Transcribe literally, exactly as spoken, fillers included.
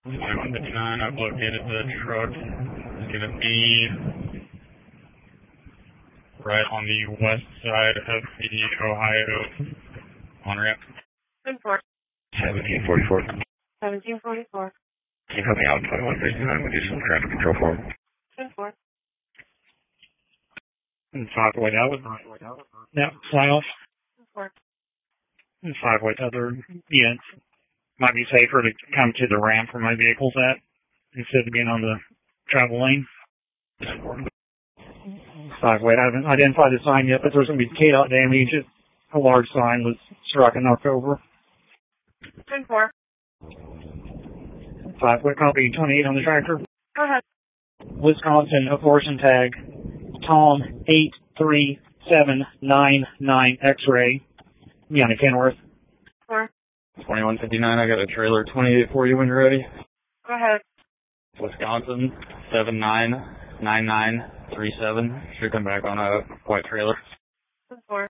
twenty-one fifty-nine, I've located the truck. It's going to be right on the west side of the Ohio on-ramp. ten four. seventeen forty-four. seventeen forty-four. Can you help me out? twenty-one fifty-nine, we'll do some traffic control for him. ten four. And five way out. Yep, fly off. ten four. And five way other units. Might be safer to come to the ramp where my vehicle's at instead of being on the travel lane. Five way. I haven't identified the sign yet, but there's going to be K dot damage. A large sign was struck and knocked over. ten four. Five way copy, twenty-eight on the tractor. Go ahead. Wisconsin abortion tag, Tom eight three seven nine nine X-ray. Be on a Kenworth. four. twenty-one fifty-nine, I got a trailer twenty-eight for you when you're ready. Go ahead. Wisconsin seven nine nine nine three seven. Should come back on a white trailer.